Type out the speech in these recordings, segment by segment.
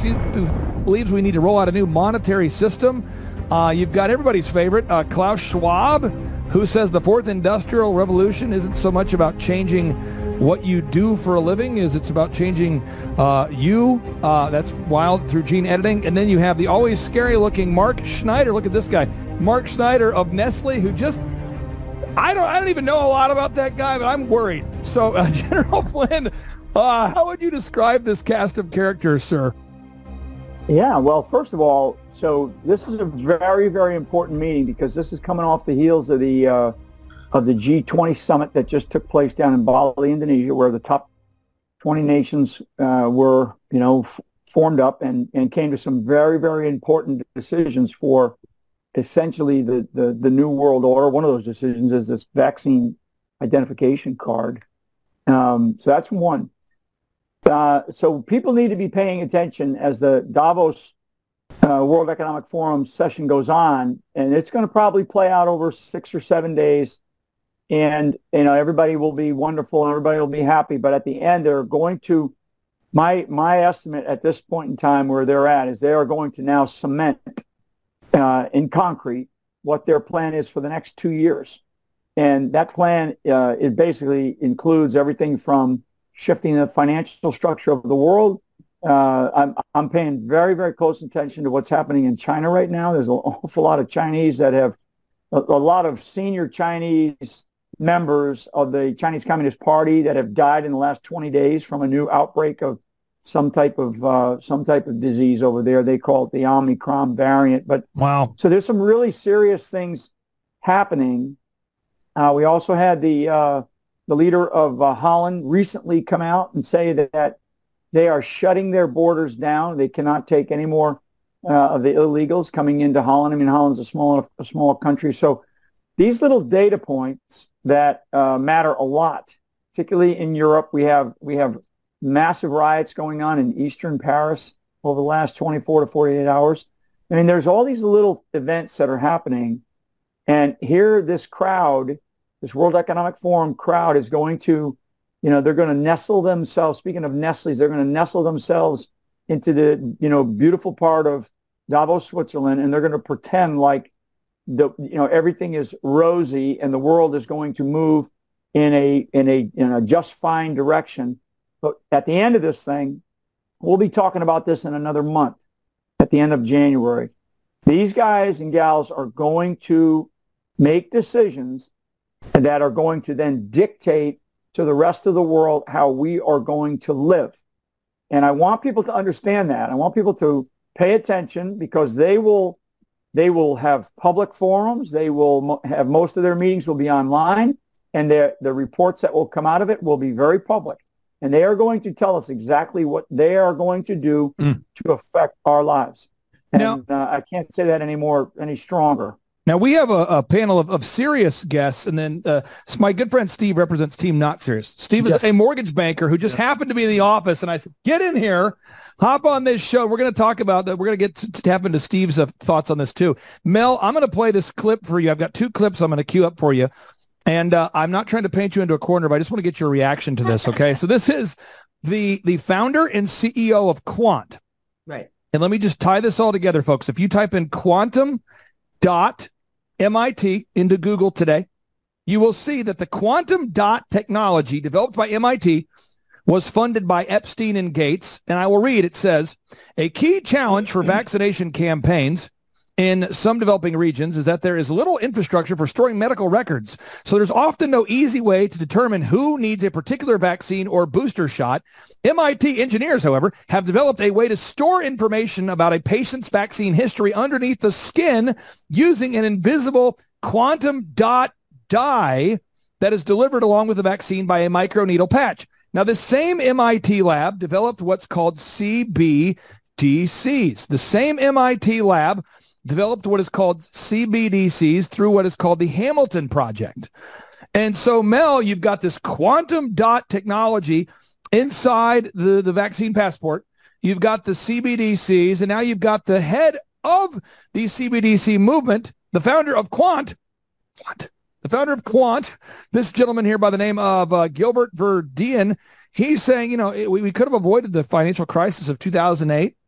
who believes we need to roll out a new monetary system. You've got everybody's favorite, Klaus Schwab, who says the fourth industrial revolution isn't so much about changing what you do for a living, it's about changing you. That's wild through gene editing. And then you have the always scary-looking Mark Schneider. Look at this guy, Mark Schneider of Nestle, who just I don't even know a lot about that guy, but I'm worried. So, General Flynn, how would you describe this cast of characters, sir? Yeah, well, first of all, so this is a very, very important meeting because this is coming off the heels of the G20 summit that just took place down in Bali, Indonesia, where the top 20 nations were, formed up and came to some very, very important decisions for essentially the new world order. One of those decisions is this vaccine identification card. So that's one. So people need to be paying attention as the Davos World Economic Forum session goes on, and it's going to probably play out over 6 or 7 days. And, everybody will be wonderful and everybody will be happy. But at the end, they're going to, my estimate at this point in time where they're at is they are going to now cement in concrete what their plan is for the next 2 years. And that plan, it basically includes everything from shifting the financial structure of the world. I'm paying very, very close attention to what's happening in China right now. There's an awful lot of Chinese that have, a lot of senior Chinese members of the Chinese Communist Party that have died in the last 20 days from a new outbreak of some type of disease over there. They call it the Omicron variant. But wow! So there's some really serious things happening. We also had the leader of Holland recently come out and say that they are shutting their borders down. They cannot take any more of the illegals coming into Holland. I mean, Holland's a small country, so these little data points that matter a lot, particularly in Europe. We have massive riots going on in eastern Paris over the last 24 to 48 hours. I mean, there's all these little events that are happening, and here this crowd, this World Economic Forum crowd, is going to, they're going to nestle themselves. Speaking of Nestle's, they're going to nestle themselves into the, beautiful part of Davos, Switzerland, and they're going to pretend like everything is rosy and the world is going to move in a just fine direction. But at the end of this thing, we'll be talking about this in another month, at the end of January. These guys and gals are going to make decisions that are going to then dictate to the rest of the world how we are going to live. And I want people to understand that. I want people to pay attention because they will have public forums. They will have, most of their meetings will be online, and the reports that will come out of it will be very public. And they are going to tell us exactly what they are going to do to affect our lives. And I can't say that any stronger. Now, we have a panel of serious guests, and then my good friend Steve represents Team Not Serious. Steve is a mortgage banker who just happened to be in the office, and I said, get in here, hop on this show. We're going to talk about that. We're going to get to tap into Steve's thoughts on this, too. Mel, I'm going to play this clip for you. I've got 2 clips I'm going to queue up for you, and I'm not trying to paint you into a corner, but I just want to get your reaction to this, okay? So this is the founder and CEO of Quant. Right. And let me just tie this all together, folks. If you type in quantum.MIT into Google today, you will see that the quantum dot technology developed by MIT was funded by Epstein and Gates. And I will read, it says, a key challenge for vaccination campaigns in some developing regions is that there is little infrastructure for storing medical records. So there's often no easy way to determine who needs a particular vaccine or booster shot. MIT engineers, however, have developed a way to store information about a patient's vaccine history underneath the skin using an invisible quantum dot dye that is delivered along with the vaccine by a microneedle patch. Now, this same MIT lab developed what's called CBDCs. The same MIT lab developed what is called CBDCs through what is called the Hamilton Project. And so, Mel, you've got this quantum dot technology inside the vaccine passport. You've got the CBDCs, and now you've got the head of the CBDC movement, the founder of Quant, this gentleman here by the name of Gilbert Verdian. He's saying, we could have avoided the financial crisis of 2008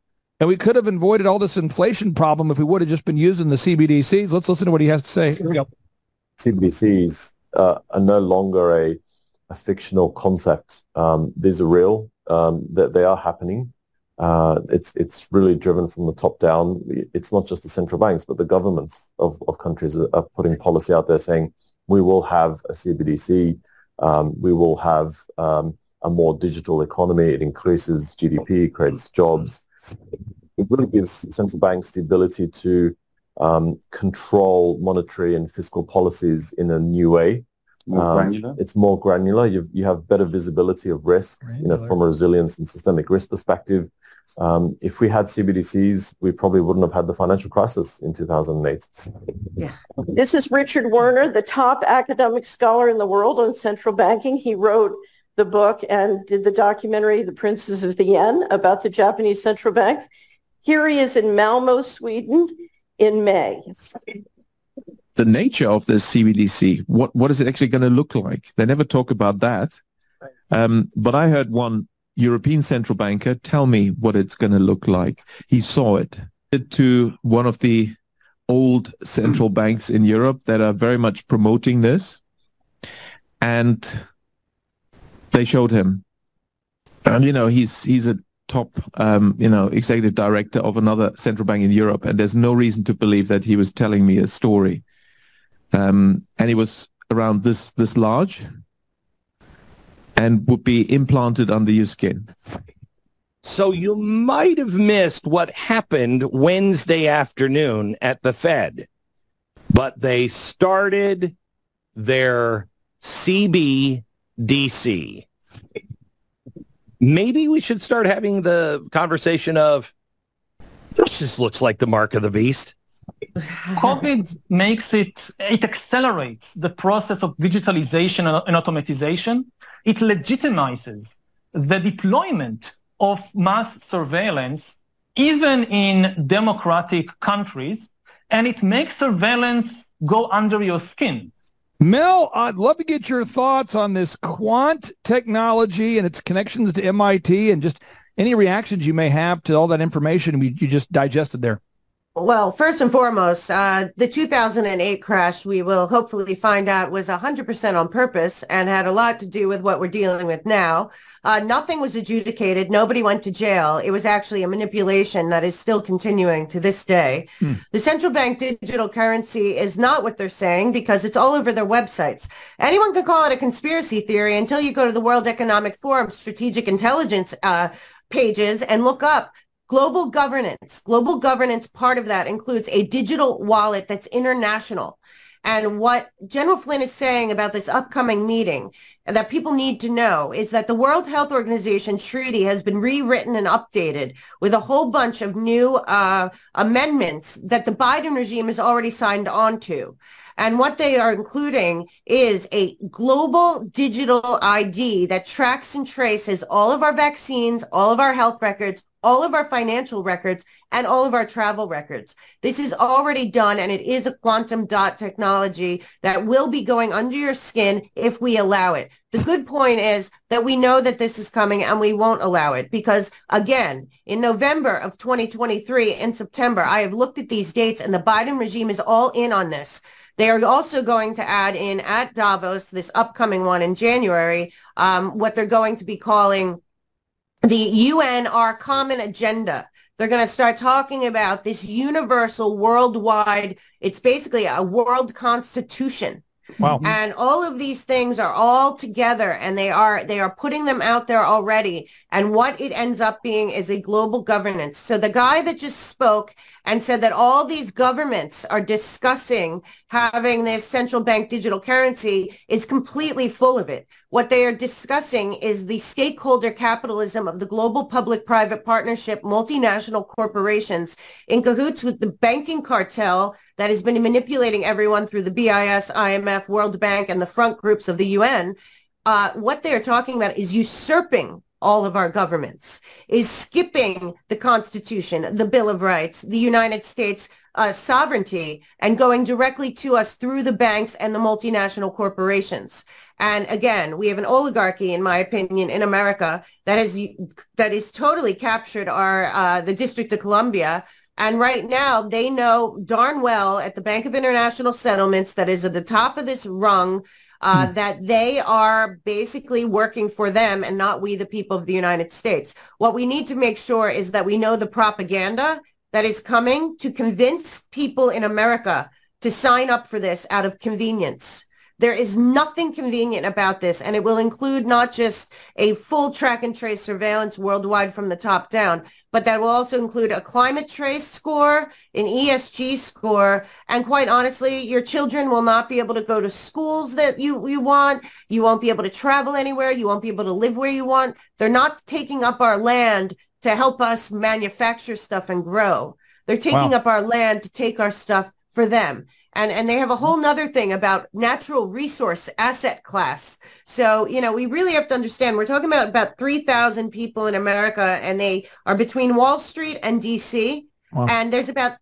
And we could have avoided all this inflation problem if we would have just been using the CBDCs. Let's listen to what he has to say. Here we go. CBDCs are no longer a fictional concept. These are real. They are happening. It's really driven from the top down. It's not just the central banks, but the governments of countries are putting policy out there saying we will have a CBDC. We will have a more digital economy. It increases GDP, creates jobs. It really gives central banks the ability to control monetary and fiscal policies in a new way. More granular? It's more granular. You have better visibility of risk, from a resilience and systemic risk perspective. If we had CBDCs, we probably wouldn't have had the financial crisis in 2008. Yeah. This is Richard Werner, the top academic scholar in the world on central banking. He wrote the book and did the documentary, The Princes of the Yen, about the Japanese central bank. Here he is in Malmo, Sweden in May. The nature of this CBDC, what is it actually going to look like? They never talk about that. But I heard one European central banker tell me what it's going to look like. He saw it to one of the old central banks in Europe that are very much promoting this. And they showed him. And, he's a top, executive director of another central bank in Europe. And there's no reason to believe that he was telling me a story. And he was around this large and would be implanted under your skin. So you might have missed what happened Wednesday afternoon at the Fed, but they started their CBDC. Maybe we should start having the conversation of, this just looks like the mark of the beast. COVID makes it accelerates the process of digitalization and automatization. It legitimizes the deployment of mass surveillance, even in democratic countries, and it makes surveillance go under your skin. Mel, I'd love to get your thoughts on this quant technology and its connections to MIT and just any reactions you may have to all that information you just digested there. Well, first and foremost, the 2008 crash, we will hopefully find out, was 100% on purpose and had a lot to do with what we're dealing with now. Nothing was adjudicated. Nobody went to jail. It was actually a manipulation that is still continuing to this day. The central bank digital currency is not what they're saying because it's all over their websites. Anyone can call it a conspiracy theory until you go to the World Economic Forum strategic intelligence pages and look up global governance. Global governance, part of that includes a digital wallet that's international. And what General Flynn is saying about this upcoming meeting that people need to know is that the World Health Organization treaty has been rewritten and updated with a whole bunch of new amendments that the Biden regime has already signed on to. And what they are including is a global digital ID that tracks and traces all of our vaccines, all of our health records, all of our financial records, and all of our travel records. This is already done, and it is a quantum dot technology that will be going under your skin if we allow it. The good point is that we know that this is coming, and we won't allow it because, again, in November of 2023, in September, I have looked at these dates, and the Biden regime is all in on this. They are also going to add in at Davos, this upcoming one in January, what they're going to be calling the UN, our common agenda. They're going to start talking about this universal worldwide, it's basically a world constitution. Wow. And all of these things are all together and they are putting them out there already. And what it ends up being is a global governance. So the guy that just spoke and said that all these governments are discussing having this central bank digital currency is completely full of it. What they are discussing is the stakeholder capitalism of the global public-private partnership, multinational corporations in cahoots with the banking cartel that has been manipulating everyone through the BIS, IMF, World Bank, and the front groups of the UN. What they're talking about is usurping all of our governments, is skipping the Constitution, the Bill of Rights, the United States sovereignty and going directly to us through the banks and the multinational corporations. And again, we have an oligarchy, in my opinion, in America that is totally captured the District of Columbia. And right now, they know darn well at the Bank of International Settlements, that is at the top of this rung, that they are basically working for them and not we, the people of the United States. What we need to make sure is that we know the propaganda that is coming to convince people in America to sign up for this out of convenience. There is nothing convenient about this, and it will include not just a full track and trace surveillance worldwide from the top down, but that will also include a climate trace score, an ESG score, and quite honestly, your children will not be able to go to schools that you want. You won't be able to travel anywhere. You won't be able to live where you want. They're not taking up our land to help us manufacture stuff and grow. They're taking up our land to take our stuff for them. And they have a whole nother thing about natural resource asset class. So, we really have to understand, we're talking about 3,000 people in America, and they are between Wall Street and DC. Wow. And there's about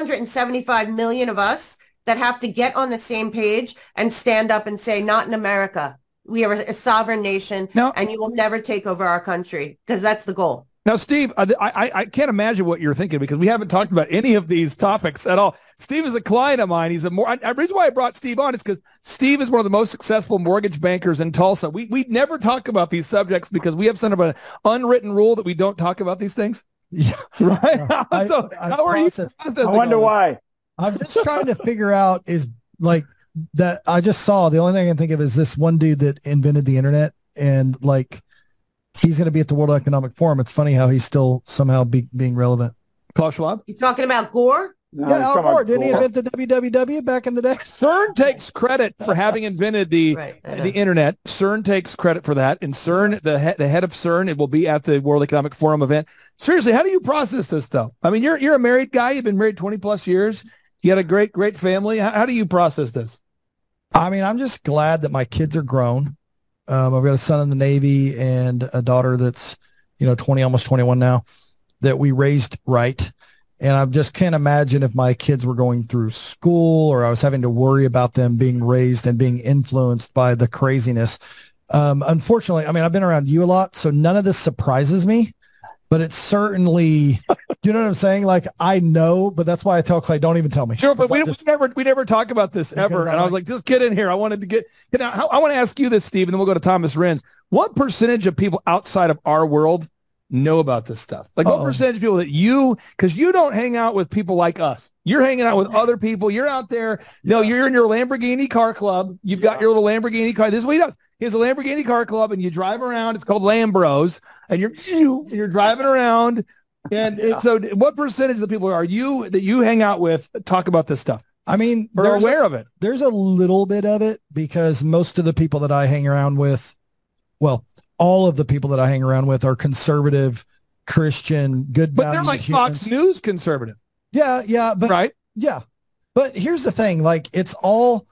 275 million of us that have to get on the same page and stand up and say, not in America. We are a sovereign nation, and you will never take over our country, because that's the goal. Now, Steve, I can't imagine what you're thinking, because we haven't talked about any of these topics at all. Steve is a client of mine. The reason why I brought Steve on is because Steve is one of the most successful mortgage bankers in Tulsa. We never talk about these subjects because we have sort of an unwritten rule that we don't talk about these things. Yeah, right. So how are you? I wonder why. I'm just trying to figure out is like that. I just saw the only thing I can think of is this one dude that invented the internet, and like, he's going to be at the World Economic Forum. It's funny how he's still somehow being relevant. Klaus Schwab? You talking about Gore? No, yeah, Al Gore. Didn't he invent the WWW back in the day? CERN takes credit for having invented the internet. CERN takes credit for that. And CERN, the head of CERN, it will be at the World Economic Forum event. Seriously, how do you process this, though? I mean, you're a married guy. You've been married 20 plus years. You had a great family. How do you process this? I mean, I'm just glad that my kids are grown. I've got a son in the Navy and a daughter that's, 20, almost 21 now, that we raised right. And I just can't imagine if my kids were going through school or I was having to worry about them being raised and being influenced by the craziness. Unfortunately, I mean, I've been around you a lot, so none of this surprises me, but it's certainly, do you know what I'm saying? Like, I know, but that's why I tell Clay, don't even tell me. Sure, but we never talk about this ever. And I was like, just get in here. I wanted to get out. I want to ask you this, Steve, and then we'll go to Thomas Renz. What percentage of people outside of our world know about this stuff? Like, what percentage of people because you don't hang out with people like us. You're hanging out with other people. You're out there. No, you're in your Lamborghini car club. You've got your little Lamborghini car. This is what he does. He has a Lamborghini car club, and you drive around. It's called Lambros, and you're driving around. And so what percentage of the people that you hang out with talk about this stuff? I mean, they're aware of it. There's a little bit of it, because most of the people that I hang around with, well, all of the people that I hang around with are conservative, Christian, good But they're like humans. Fox News conservative. Yeah, but right. Yeah. But here's the thing, like, it's all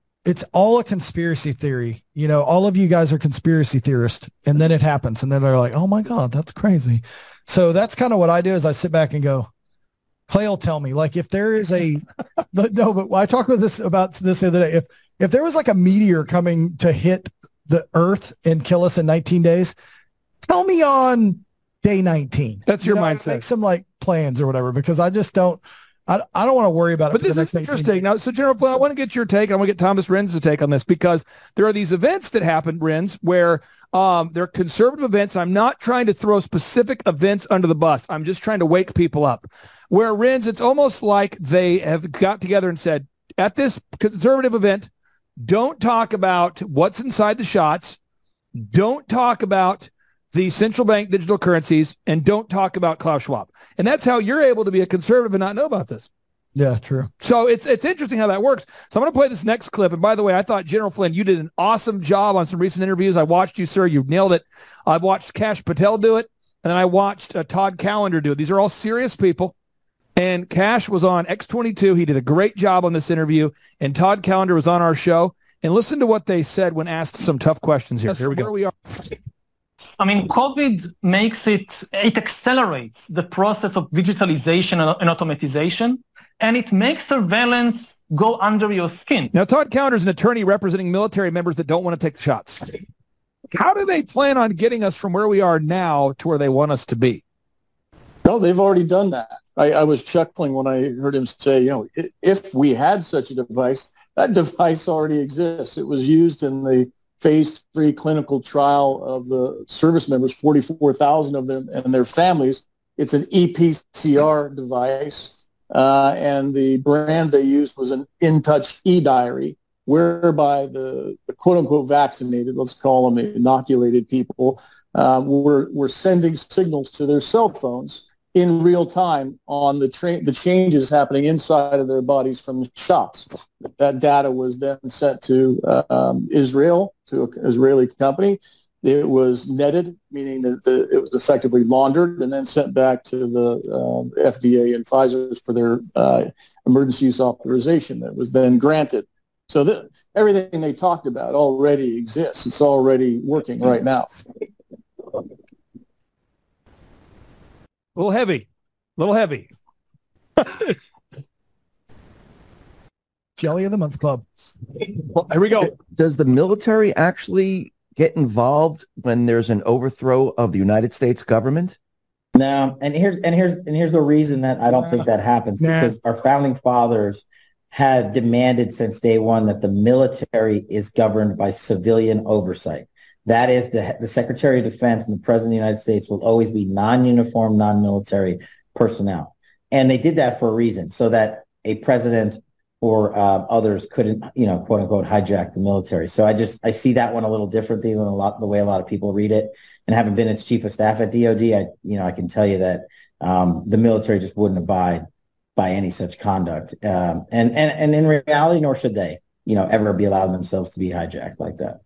a conspiracy theory. All of you guys are conspiracy theorists, and then it happens, and then they're like, oh my God, that's crazy. So that's kind of what I do, is I sit back and go, Clay will tell me, like, if there is but I talked about this the other day. If there was like a meteor coming to hit the earth and kill us in 19 days, tell me on day 19. That's your mindset. Make some like plans or whatever, because I just don't, I don't want to worry about it. But this is interesting. Now, so General Flynn, I want to get your take. I want to get Thomas Renz's take on this, because there are these events that happen, Renz, where they're conservative events. I'm not trying to throw specific events under the bus. I'm just trying to wake people up. Where, Renz, it's almost like they have got together and said, at this conservative event, don't talk about what's inside the shots. Don't talk about the central bank digital currencies, and don't talk about Klaus Schwab. And that's how you're able to be a conservative and not know about this. Yeah, true. So it's interesting how that works. So I'm going to play this next clip. And by the way, I thought, General Flynn, you did an awesome job on some recent interviews. I watched you, sir. You nailed it. I've watched Kash Patel do it, and then I watched Todd Callender do it. These are all serious people. And Kash was on X22. He did a great job on this interview. And Todd Callender was on our show. And listen to what they said when asked some tough questions here. Here we go. Where we are. I mean, COVID it accelerates the process of digitalization and automatization. and it makes surveillance go under your skin. Now, Todd Counter is an attorney representing military members that don't want to take the shots. How do they plan on getting us from where we are now to where they want us to be? No, they've already done that. I was chuckling when I heard him say, if we had such a device, that device already exists. It was used in the phase 3 clinical trial of the service members, 44,000 of them and their families. It's an EPCR device, and the brand they used was an InTouch eDiary, whereby the quote-unquote vaccinated, let's call them inoculated people, were sending signals to their cell phones in real time on the changes happening inside of their bodies from the shots. That data was then sent to Israel, to an Israeli company. It was netted, meaning that it was effectively laundered and then sent back to the FDA and Pfizer for their emergency use authorization that was then granted. So everything they talked about already exists. It's already working right now. A little heavy. Jelly of the Month Club. Well, here we go. Does the military actually get involved when there's an overthrow of the United States government? No, and here's the reason that I don't think that happens, because our founding fathers had demanded since day one that the military is governed by civilian oversight. That is, the Secretary of Defense and the President of the United States will always be non-uniform, non-military personnel. And they did that for a reason, so that a president or others couldn't, quote unquote, hijack the military. So I see that one a little differently than the way a lot of people read it. And having been its chief of staff at DOD, I can tell you that the military just wouldn't abide by any such conduct. And in reality, nor should they, ever be allowed themselves to be hijacked like that.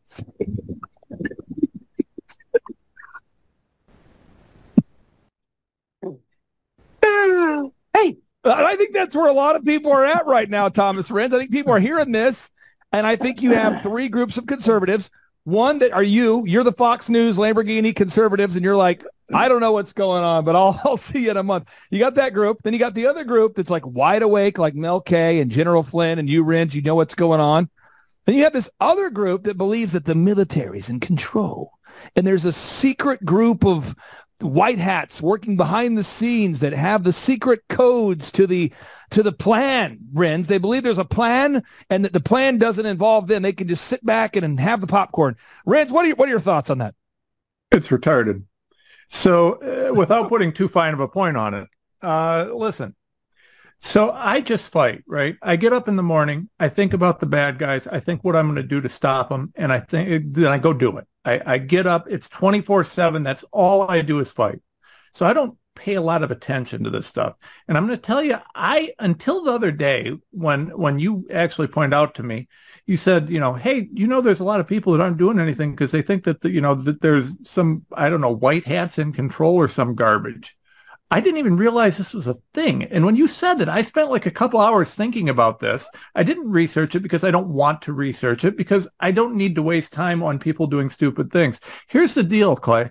Hey, I think that's where a lot of people are at right now, Thomas Renz. I think people are hearing this, and I think you have three groups of conservatives. One that are you're the Fox News Lamborghini conservatives, and you're like, I don't know what's going on, but I'll see you in a month. You got that group. Then you got the other group that's like wide awake, like Mel K and General Flynn and you, Renz, you know what's going on. Then you have this other group that believes that the military's in control. And there's a secret group of white hats working behind the scenes that have the secret codes to the plan, Renz. They believe there's a plan and that the plan doesn't involve them. They can just sit back and have the popcorn. Renz, what are your thoughts on that? It's retarded. So without putting too fine of a point on it, listen. So I just fight, right? I get up in the morning. I think about the bad guys. I think what I'm going to do to stop them. And then I go do it. I get up. It's 24/7. That's all I do is fight. So I don't pay a lot of attention to this stuff. And I'm going to tell you, until the other day when you actually pointed out to me, you said, hey, there's a lot of people that aren't doing anything because they think that, that there's some, I don't know, white hats in control or some garbage. I didn't even realize this was a thing. And when you said it, I spent like a couple hours thinking about this. I didn't research it because I don't want to research it, because I don't need to waste time on people doing stupid things. Here's the deal, Clay.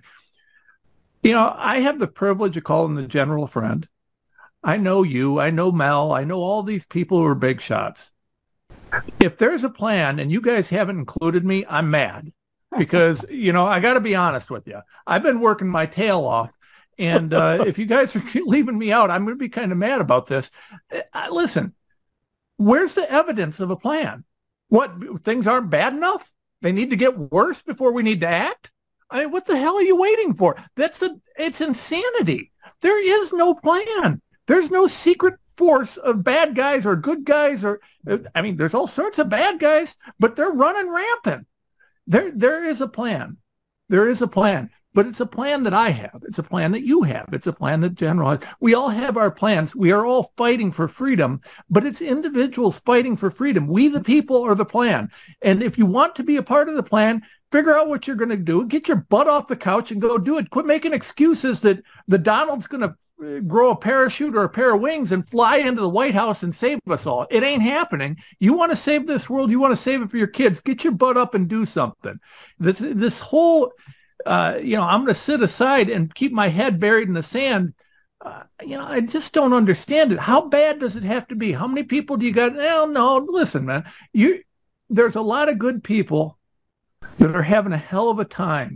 I have the privilege of calling the general a friend. I know you. I know Mel. I know all these people who are big shots. If there's a plan and you guys haven't included me, I'm mad because, I got to be honest with you. I've been working my tail off. And if you guys are leaving me out, I'm going to be kind of mad about this. Listen, where's the evidence of a plan? What, things aren't bad enough? They need to get worse before we need to act? I mean, what the hell are you waiting for? It's insanity. There is no plan. There's no secret force of bad guys or good guys there's all sorts of bad guys, but they're running rampant. There is a plan. There is a plan. But it's a plan that I have. It's a plan that you have. It's a plan that General has. We all have our plans. We are all fighting for freedom, but it's individuals fighting for freedom. We, the people, are the plan. And if you want to be a part of the plan, figure out what you're going to do. Get your butt off the couch and go do it. Quit making excuses that the Donald's going to grow a parachute or a pair of wings and fly into the White House and save us all. It ain't happening. You want to save this world. You want to save it for your kids. Get your butt up and do something. This whole... I'm going to sit aside and keep my head buried in the sand. I just don't understand it. How bad does it have to be? How many people do you got? No, listen, man. There's a lot of good people that are having a hell of a time,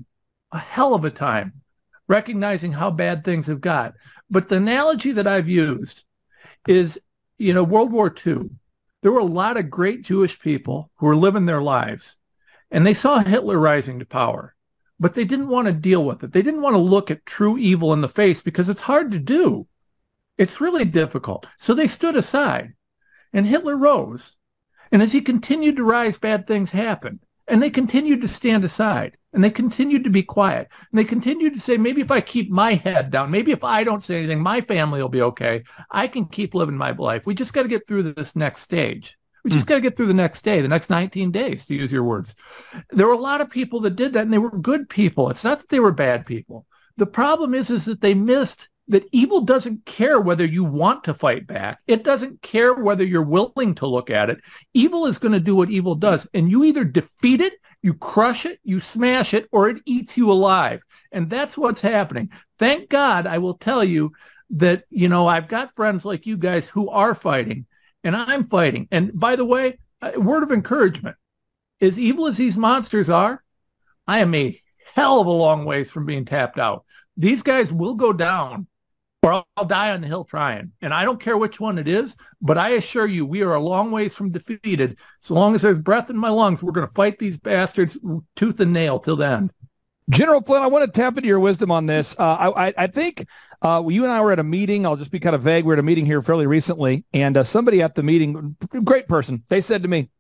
recognizing how bad things have got. But the analogy that I've used is, World War II. There were a lot of great Jewish people who were living their lives, and they saw Hitler rising to power. But they didn't want to deal with it. They didn't want to look at true evil in the face because it's hard to do. It's really difficult. So they stood aside, and Hitler rose. And as he continued to rise, bad things happened. And they continued to stand aside, and they continued to be quiet. And they continued to say, maybe if I keep my head down, maybe if I don't say anything, my family will be okay. I can keep living my life. We just got to get through this next stage. We just got to get through the next day, the next 19 days, to use your words. There were a lot of people that did that, and they were good people. It's not that they were bad people. The problem is that they missed that evil doesn't care whether you want to fight back. It doesn't care whether you're willing to look at it. Evil is going to do what evil does, and you either defeat it, you crush it, you smash it, or it eats you alive. And that's what's happening. Thank God, I will tell you that, I've got friends like you guys who are fighting. And I'm fighting. And by the way, a word of encouragement, as evil as these monsters are, I am a hell of a long ways from being tapped out. These guys will go down, or I'll die on the hill trying. And I don't care which one it is, but I assure you, we are a long ways from defeated. So long as there's breath in my lungs, we're going to fight these bastards tooth and nail till the end. General Flynn, I want to tap into your wisdom on this. I think you and I were at a meeting. I'll just be kind of vague. We were at a meeting here fairly recently, and somebody at the meeting, great person, they said to me,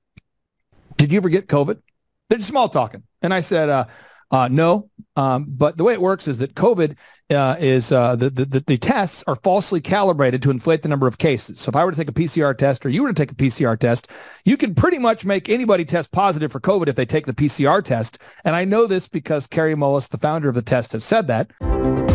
did you ever get COVID? They're just small talking. And I said, no, but the way it works is that COVID is the tests are falsely calibrated to inflate the number of cases. So if I were to take a PCR test or you were to take a PCR test, you can pretty much make anybody test positive for COVID if they take the PCR test. And I know this because Kary Mullis, the founder of the test, has said that.